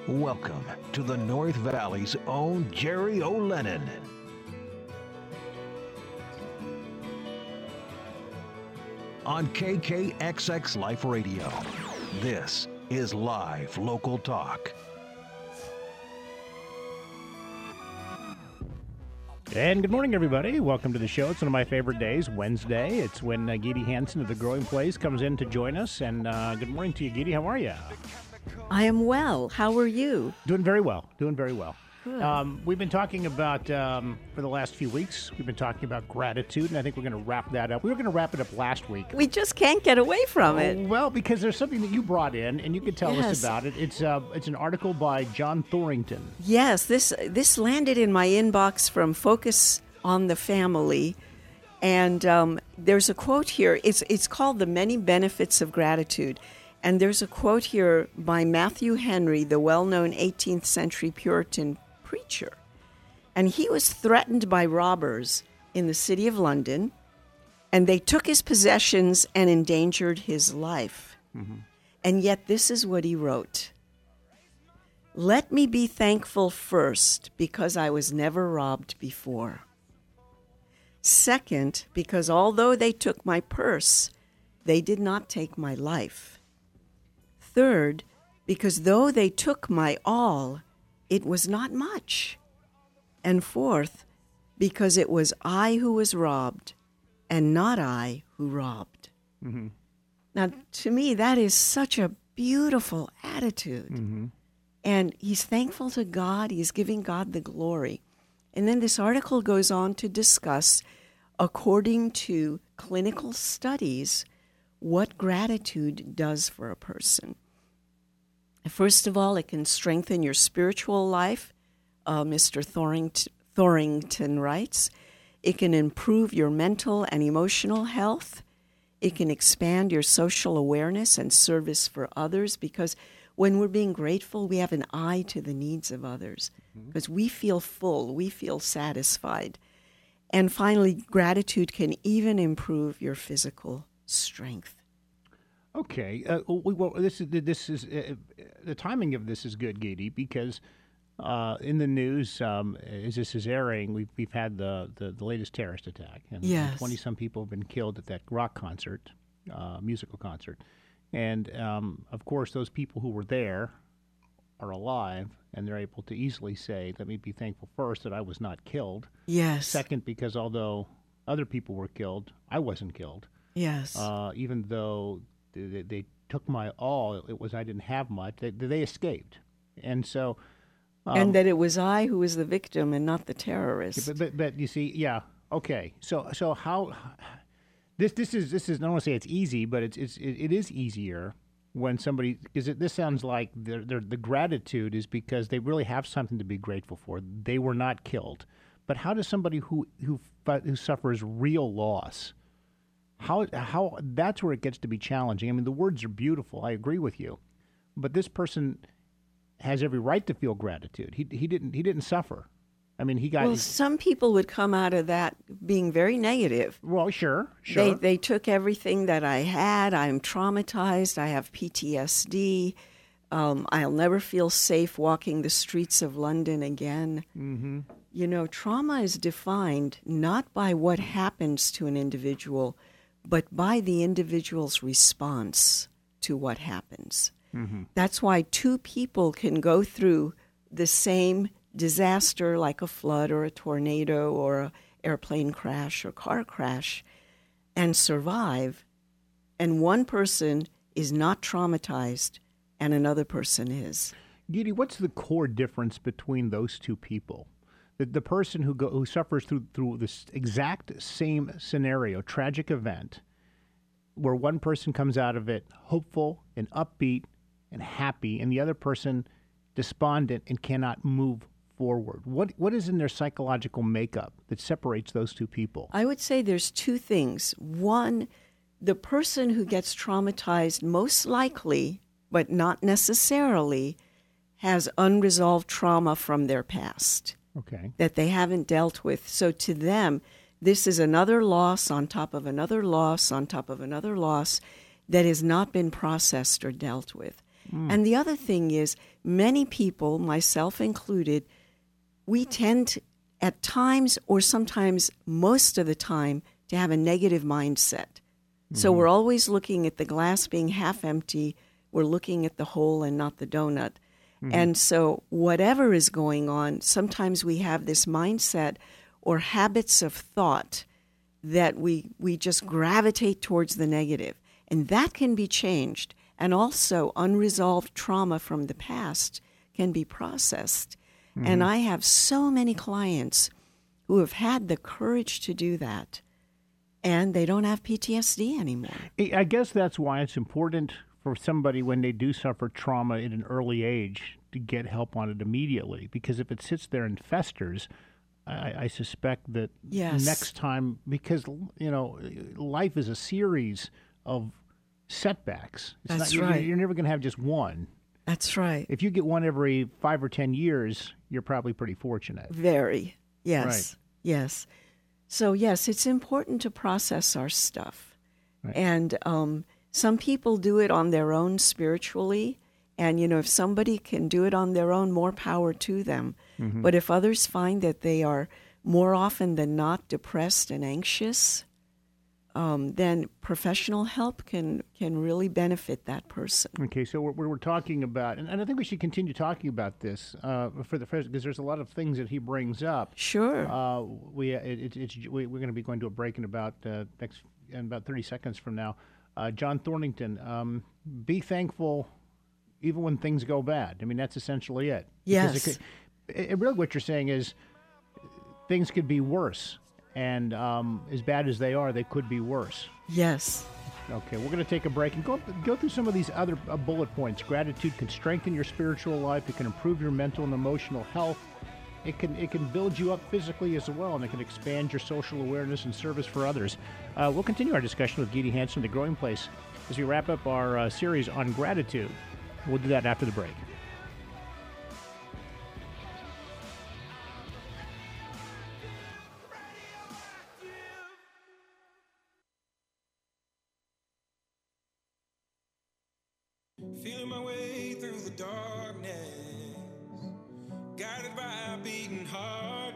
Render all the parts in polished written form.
Welcome to the North Valley's own Jerry O'Lennon. On KKXX Life Radio, this is Live Local Talk. And good morning, everybody. Welcome to the show. It's one of my favorite days, Wednesday. It's when Geedy Hansen of The Growing Place comes in to join us. And good morning to you, Geedy. How are you? I am well. How are you? Doing very well. Doing very well. Good. We've been talking about, for the last few weeks, we've been talking about gratitude, and I think we're going to wrap that up. We were going to wrap it up last week. We just can't get away from it. Well, because there's something that you brought in, and you could tell us about it. It's an article by John Thorington. Yes, this landed in my inbox from Focus on the Family, and there's a quote here. It's called "The Many Benefits of Gratitude," and there's a quote here by Matthew Henry, the well-known 18th century Puritan preacher, and he was threatened by robbers in the city of London, and they took his possessions and endangered his life. Mm-hmm. And yet this is what he wrote: "Let me be thankful first because I was never robbed before. Second, because although they took my purse, they did not take my life. Third, because though they took my all, it was not much. And fourth, because it was I who was robbed and not I who robbed." Mm-hmm. Now, to me, that is such a beautiful attitude. Mm-hmm. And he's thankful to God. He's giving God the glory. And then this article goes on to discuss, according to clinical studies, what gratitude does for a person. First of all, it can strengthen your spiritual life, Mr. Thorington writes. It can improve your mental and emotional health. It can expand your social awareness and service for others, because when we're being grateful, we have an eye to the needs of others, because we feel full, we feel satisfied. And finally, gratitude can even improve your physical strength. Okay, well, this is the timing of this is good, Geedy, because in the news, as this is airing, we've had the latest terrorist attack, and yes. 20-some people have been killed at that rock concert, musical concert, and of course, those people who were there are alive, and they're able to easily say, "Let me be thankful first that I was not killed." Yes. Second, because although other people were killed, I wasn't killed. Yes. Even though they took my all, I didn't have much. They escaped, and so, and that it was I who was the victim and not the terrorist. But you see, yeah, okay. So how this is I don't want to say it's easy, but it is easier when somebody, because this sounds like the gratitude is because they really have something to be grateful for. They were not killed, but how does somebody who suffers real loss? How that's where it gets to be challenging. I mean, the words are beautiful. I agree with you, but this person has every right to feel gratitude. He didn't suffer. I mean, he got. Well, some people would come out of that being very negative. Well, sure. They took everything that I had. I'm traumatized. I have PTSD. I'll never feel safe walking the streets of London again. Mm-hmm. You know, trauma is defined not by what happens to an individual, but by the individual's response to what happens. Mm-hmm. That's why two people can go through the same disaster, like a flood or a tornado or an airplane crash or car crash, and survive, and one person is not traumatized and another person is. Geedy, what's the core difference between those two people? The person who suffers through this exact same scenario, tragic event, where one person comes out of it hopeful and upbeat and happy, and the other person despondent and cannot move forward. What is in their psychological makeup that separates those two people? I would say there's two things. One, the person who gets traumatized most likely, but not necessarily, has unresolved trauma from their past. Okay. That they haven't dealt with. So to them, this is another loss on top of another loss on top of another loss that has not been processed or dealt with. And the other thing is, many people, myself included, we tend at times or sometimes most of the time to have a negative mindset. So we're always looking at the glass being half empty. We're looking at the hole and not the donut. And so whatever is going on, sometimes we have this mindset or habits of thought that we just gravitate towards the negative. And that can be changed. And also unresolved trauma from the past can be processed. And I have so many clients who have had the courage to do that, and they don't have PTSD anymore. I guess that's why it's important for somebody when they do suffer trauma at an early age to get help on it immediately. Because if it sits there and festers, I suspect that next time, because, life is a series of setbacks. That's right. You're never going to have just one. That's right. If you get one every 5 or 10 years, you're probably pretty fortunate. Very. Yes. Right. Yes. So, yes, it's important to process our stuff. Right. And some people do it on their own spiritually. And, if somebody can do it on their own, more power to them. But if others find that they are more often than not depressed and anxious, then professional help can really benefit that person. Okay, so we're talking about, and I think we should continue talking about this for the first, because there's a lot of things that he brings up. Sure. We're going to be going to a break in about 30 seconds from now. John Thornington, be thankful even when things go bad. I mean, that's essentially it. Yes. Really what you're saying is things could be worse. And as bad as they are, they could be worse. Yes. Okay, we're going to take a break and go through some of these other bullet points. Gratitude can strengthen your spiritual life. It can improve your mental and emotional health. It can build you up physically as well, and it can expand your social awareness and service for others. We'll continue our discussion with Gidi Hansen, The Growing Place, as we wrap up our series on gratitude. We'll do that after the break. Feeling my way through the darkness, guided by a beating heart.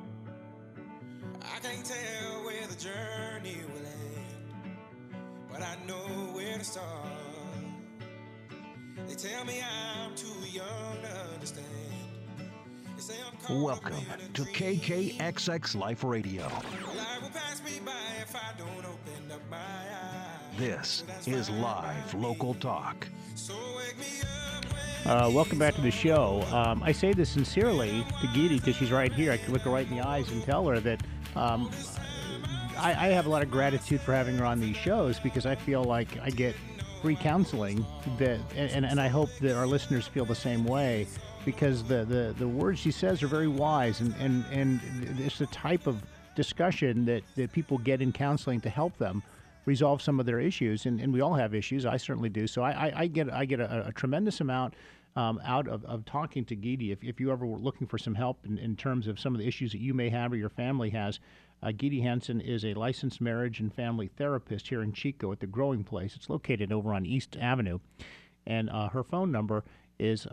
I can't tell where the journey will end, but I know where to start. They tell me I'm too young to understand. They say I'm caught Welcome to KKXX Life Radio. Life will pass me by if I don't open up my eyes. This is live local talk. So wake me up when Welcome back to the show. I say this sincerely to Gidi because she's right here. I can look her right in the eyes and tell her that I have a lot of gratitude for having her on these shows because I feel like I get free counseling and I hope that our listeners feel the same way because the words she says are very wise and it's the type of discussion that people get in counseling to help them resolve some of their issues, and we all have issues. I certainly do. So I get a tremendous amount out of talking to Gidi. If you ever were looking for some help in terms of some of the issues that you may have or your family has, Gidi Hansen is a licensed marriage and family therapist here in Chico at The Growing Place. It's located over on East Avenue, and her phone number is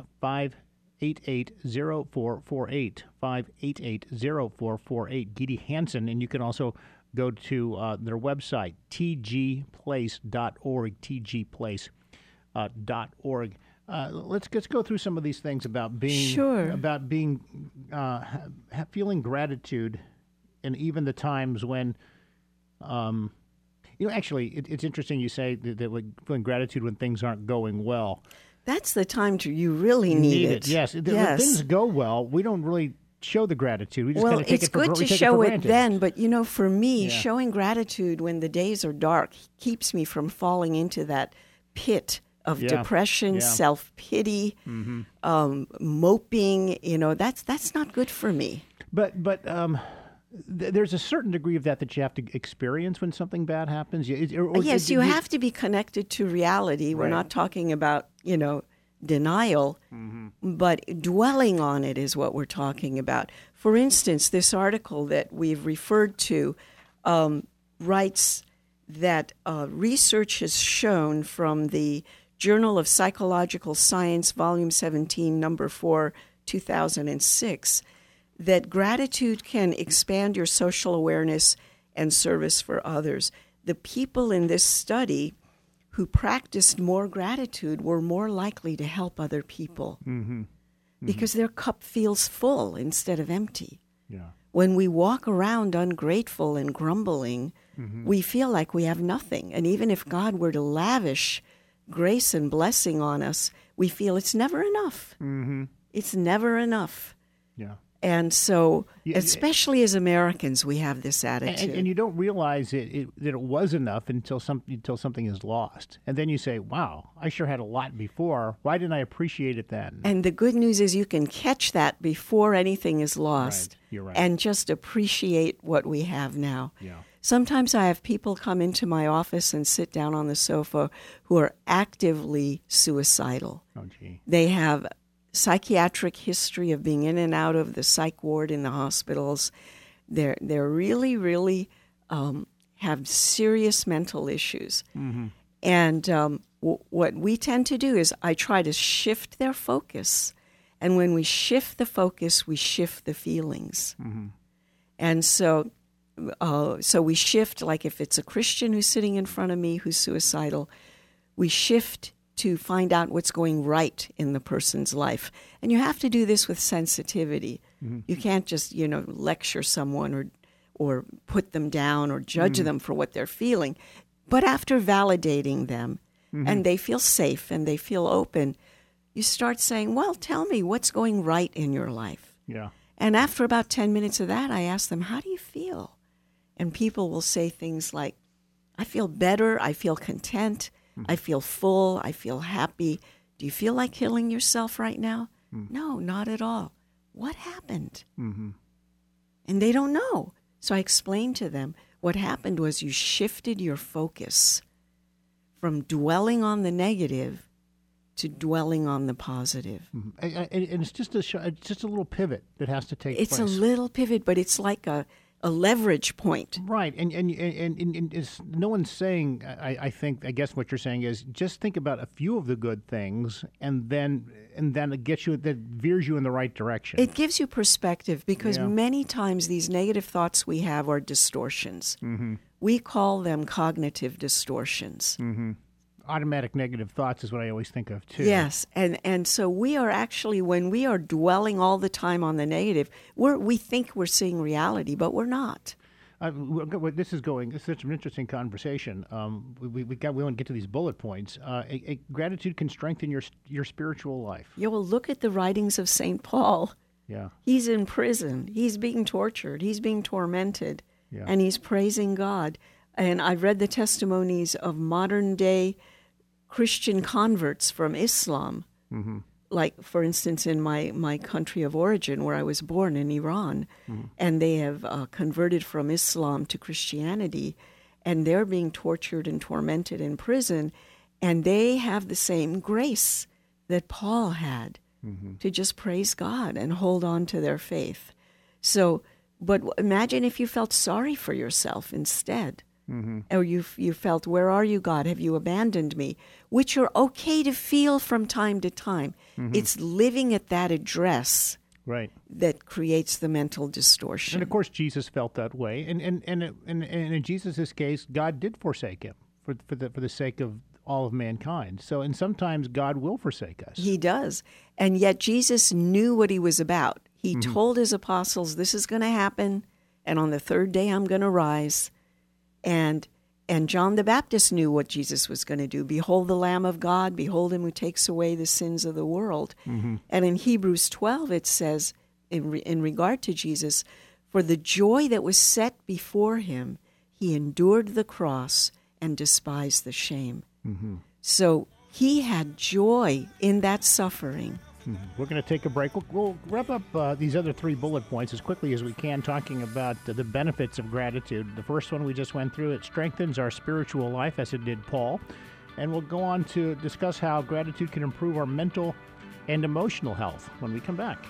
588-0448, 588-0448, Gidi Hansen, and you can also go to their website, tgplace.org, tgplace.org. Let's go through some of these things about being feeling gratitude, and even the times when, actually, it's interesting you say that we're feeling gratitude when things aren't going well. That's the time you really need it. Yes. When things go well, we don't really show the gratitude. We just kind of take it's it for good to take show it, for it granted. then, but for me, showing gratitude when the days are dark keeps me from falling into that pit of depression, self-pity, moping. That's not good for me. But there's a certain degree of that you have to experience when something bad happens. Yes, you have to be connected to reality. We're not talking about denial, but dwelling on it is what we're talking about. For instance, this article that we've referred to writes that research has shown from the Journal of Psychological Science, Volume 17, Number 4, 2006, that gratitude can expand your social awareness and service for others. The people in this study who practiced more gratitude were more likely to help other people because their cup feels full instead of empty. Yeah. When we walk around ungrateful and grumbling, we feel like we have nothing. And even if God were to lavish grace and blessing on us, we feel it's never enough. It's never enough. Yeah. And so, Yeah, especially as Americans, we have this attitude. And you don't realize that it was enough until something is lost. And then you say, wow, I sure had a lot before. Why didn't I appreciate it then? And the good news is you can catch that before anything is lost. Right. You're right. And just appreciate what we have now. Yeah. Sometimes I have people come into my office and sit down on the sofa who are actively suicidal. Oh, gee. They have psychiatric history of being in and out of the psych ward in the hospitals. They're really, really have serious mental issues. And what we tend to do is I try to shift their focus. And when we shift the focus, we shift the feelings. And so we shift, like if it's a Christian who's sitting in front of me who's suicidal, we shift to find out what's going right in the person's life. And you have to do this with sensitivity. You can't just, lecture someone or put them down or judge them for what they're feeling. But after validating them and they feel safe and they feel open, you start saying, well, tell me what's going right in your life. Yeah. And after about 10 minutes of that, I ask them, how do you feel? And people will say things like, I feel better, I feel content, I feel full, I feel happy. Do you feel like killing yourself right now? No, not at all. What happened? And they don't know. So I explained to them, what happened was you shifted your focus from dwelling on the negative to dwelling on the positive. And it's just a little pivot that has to take place. It's a little pivot, but it's like a leverage point. Right, and it's, no one's saying. I guess what you're saying is just think about a few of the good things, and then it gets you, that veers you in the right direction. It gives you perspective because many times these negative thoughts we have are distortions. We call them cognitive distortions. Automatic negative thoughts is what I always think of too. Yes, and so we are actually, when we are dwelling all the time on the negative, we think we're seeing reality, but we're not. This is such an interesting conversation. We want to get to these bullet points. Gratitude can strengthen your spiritual life. Yeah, well, look at the writings of St. Paul. Yeah. He's in prison. He's being tortured. He's being tormented. Yeah. And he's praising God. And I've read the testimonies of modern-day Christian converts from Islam. Like, for instance, in my country of origin, where I was born in Iran, and they have converted from Islam to Christianity, and they're being tortured and tormented in prison, and they have the same grace that Paul had to just praise God and hold on to their faith. So, but imagine if you felt sorry for yourself instead. Or you felt, where are you, God? Have you abandoned me? Which are okay to feel from time to time. It's living at that address right that creates the mental distortion. And of course, Jesus felt that way. And in Jesus' case, God did forsake him for the sake of all of mankind. So, and sometimes God will forsake us. He does. And yet Jesus knew what he was about. He told his apostles, this is going to happen, and on the third day I'm going to rise. And John the Baptist knew what Jesus was going to do. Behold the Lamb of God, behold him who takes away the sins of the world. And in Hebrews 12 it says, in regard to Jesus, for the joy that was set before him, he endured the cross and despised the shame. So he had joy in that suffering. We're going to take a break. We'll wrap up these other three bullet points as quickly as we can, talking about the benefits of gratitude. The first one we just went through, it strengthens our spiritual life, as it did Paul. And we'll go on to discuss how gratitude can improve our mental and emotional health when we come back.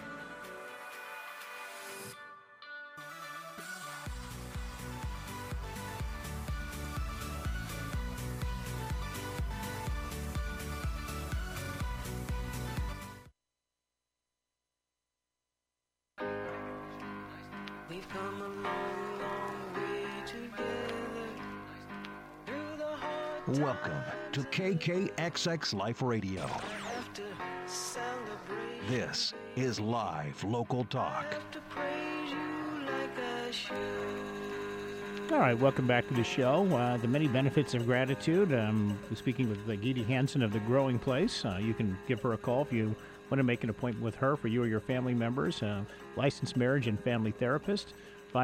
Welcome to KKXX Life Radio. This is live local talk. All right, welcome back to the show. The many benefits of gratitude. Speaking with Gidi Hansen of The Growing Place. You can give her a call if you want to make an appointment with her for you or your family members. Licensed marriage and family therapist,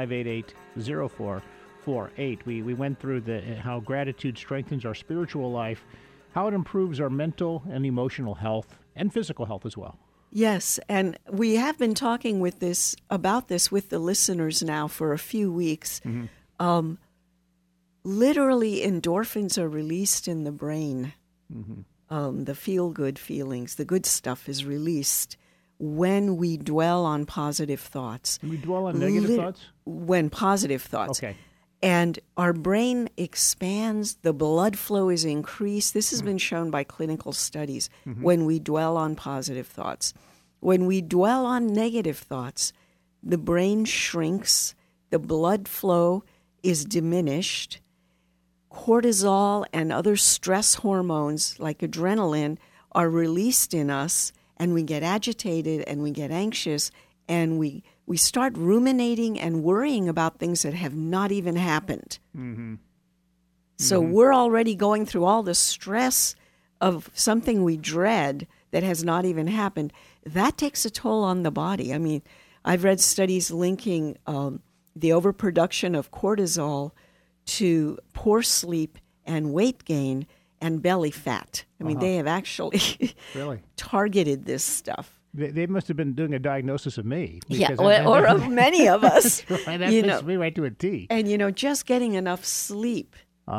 588-0448. We went through how gratitude strengthens our spiritual life, how it improves our mental and emotional health, and physical health as well. Yes, and we have been talking about this with the listeners now for a few weeks. Mm-hmm. Literally, endorphins are released in the brain. Mm-hmm. The feel-good feelings, the good stuff is released when we dwell on positive thoughts. We dwell on negative thoughts? When positive thoughts. Okay. And our brain expands, the blood flow is increased. This has been shown by clinical studies when we dwell on positive thoughts. When we dwell on negative thoughts, the brain shrinks, the blood flow is diminished. Cortisol and other stress hormones like adrenaline are released in us, and we get agitated and we get anxious, and we start ruminating and worrying about things that have not even happened. Mm-hmm. So we're already going through all the stress of something we dread that has not even happened. That takes a toll on the body. I mean, I've read studies linking the overproduction of cortisol to poor sleep and weight gain and belly fat. I mean, they have actually really targeted this stuff. They must have been doing a diagnosis of me. Yeah, or of many of us. Right, that fits me right to a T. And, just getting enough sleep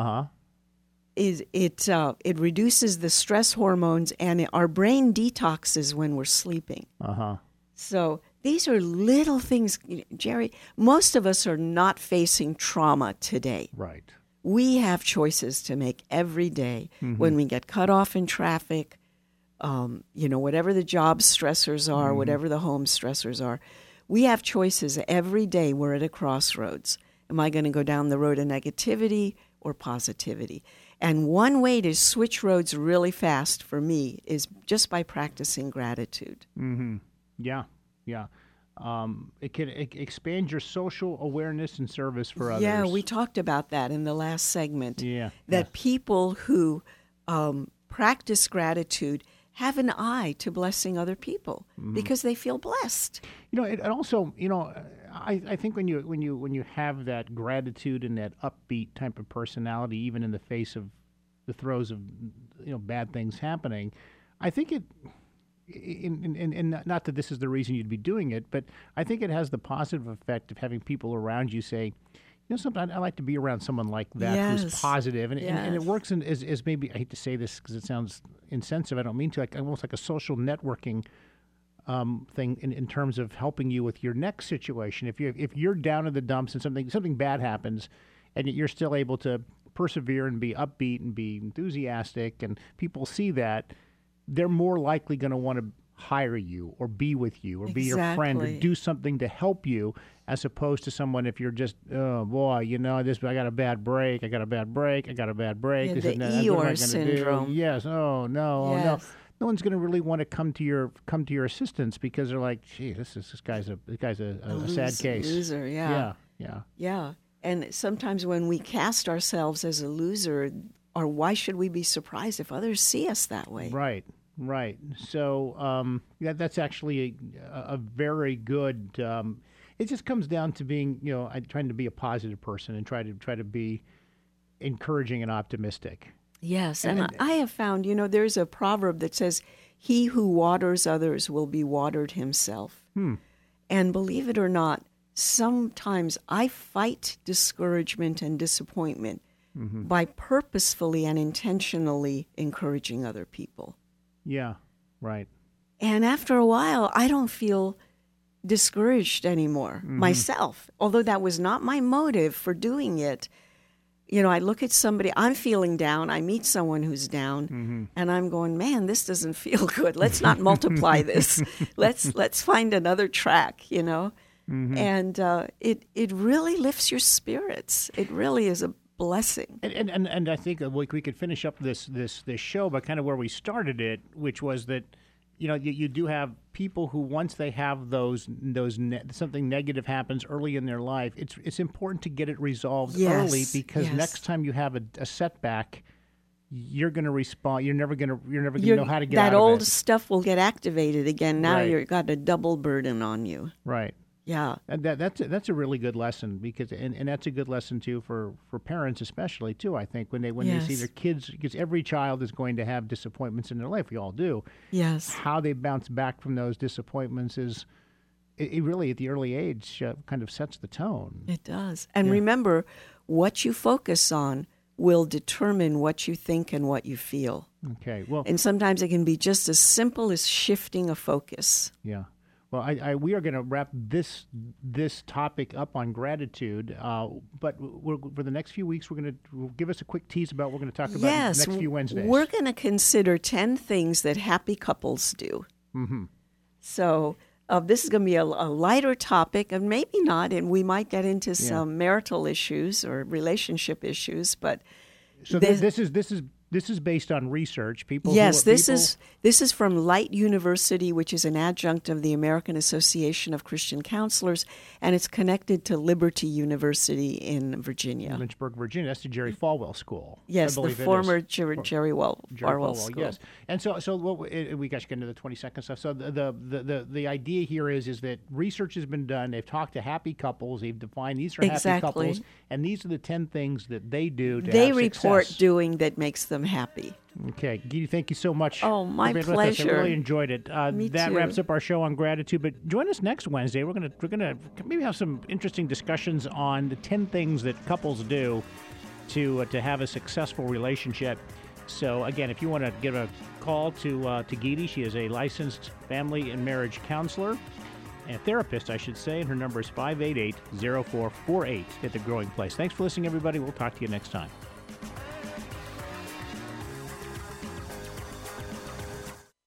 it reduces the stress hormones, and our brain detoxes when we're sleeping. So these are little things. Jerry, most of us are not facing trauma today. Right. We have choices to make every day when we get cut off in traffic, whatever the job stressors are, whatever the home stressors are. We have choices every day. We're at a crossroads. Am I going to go down the road of negativity or positivity? And one way to switch roads really fast for me is just by practicing gratitude. Mm-hmm. Yeah. It can expand your social awareness and service for others. Yeah, we talked about that in the last segment. Yeah. That people who practice gratitude have an eye to blessing other people because they feel blessed. It also, I think when you have that gratitude and that upbeat type of personality, even in the face of the throes of bad things happening, I think it. And not that this is the reason you'd be doing it, but I think it has the positive effect of having people around you say, sometimes I like to be around someone like that who's positive. And it works as maybe, I hate to say this because it sounds insensitive, I don't mean to, almost like a social networking thing in terms of helping you with your next situation. If you're down in the dumps and something bad happens, and you're still able to persevere and be upbeat and be enthusiastic, and people see that, they're more likely going to want to hire you or be with you or be your friend or do something to help you, as opposed to someone if you're just, oh boy, I got a bad break. Yeah, the Eeyore syndrome. Yes. Oh no. Yes. Oh no. No one's going to really want to come to your assistance because they're like, gee, this guy's a sad case. Loser. Yeah. And sometimes when we cast ourselves as a loser, or why should we be surprised if others see us that way? Right. So that's actually a very good. It just comes down to being, trying to be a positive person and try to be encouraging and optimistic. Yes, and I have found, there's a proverb that says, "He who waters others will be watered himself." And believe it or not, sometimes I fight discouragement and disappointment by purposefully and intentionally encouraging other people. Yeah, right. And after a while, I don't feel discouraged anymore myself, although that was not my motive for doing it. I look at somebody, I'm feeling down, I meet someone who's down, and I'm going, man, this doesn't feel good. Let's not multiply this. Let's find another track, And it really lifts your spirits. It really is a blessing. And I think we could finish up this show by kind of where we started it, which was that, you do have people who, once they have something negative happens early in their life, it's important to get it resolved early, because next time you have a setback, you're going to respond. You're never going to know how to get out of it. That old stuff will get activated again. Now Right. you've got a double burden on you. Right. Yeah. And that's a really good lesson, because and that's a good lesson too for parents, especially too. I think when they see their kids, because every child is going to have disappointments in their life. We all do. Yes. How they bounce back from those disappointments is it really, at the early age, kind of sets the tone. It does. And remember, what you focus on will determine what you think and what you feel. Okay. Well. And sometimes it can be just as simple as shifting a focus. Yeah. Well, we are going to wrap this topic up on gratitude, but for the next few weeks, we'll give us a quick tease about what we're going to talk about in the next few Wednesdays. We're going to consider 10 things that happy couples do. Mm-hmm. So this is going to be a lighter topic, and maybe not, and we might get into some marital issues or relationship issues, but so this is based on research. This is from Light University, which is an adjunct of the American Association of Christian Counselors, and it's connected to Liberty University in Virginia. Lynchburg, Virginia. That's the Jerry Falwell School. Yes, the former Jerry Falwell School. Yes, and so we got to get into the 20-second stuff. So the idea here is that research has been done. They've talked to happy couples. They've defined these are happy couples, and these are the 10 things that they do to have report success. Doing that makes them happy. Okay, Gita, thank you so much. Oh, my pleasure. I really enjoyed it. Me that too. wraps up our show on gratitude. But join us next Wednesday. We're gonna maybe have some interesting discussions on the 10 things that couples do to have a successful relationship. So again, if you want to give a call to Gita, she is a licensed family and marriage counselor and therapist, I should say, and her number is 588-0448 at The Growing Place. Thanks for listening, everybody. We'll talk to you next time.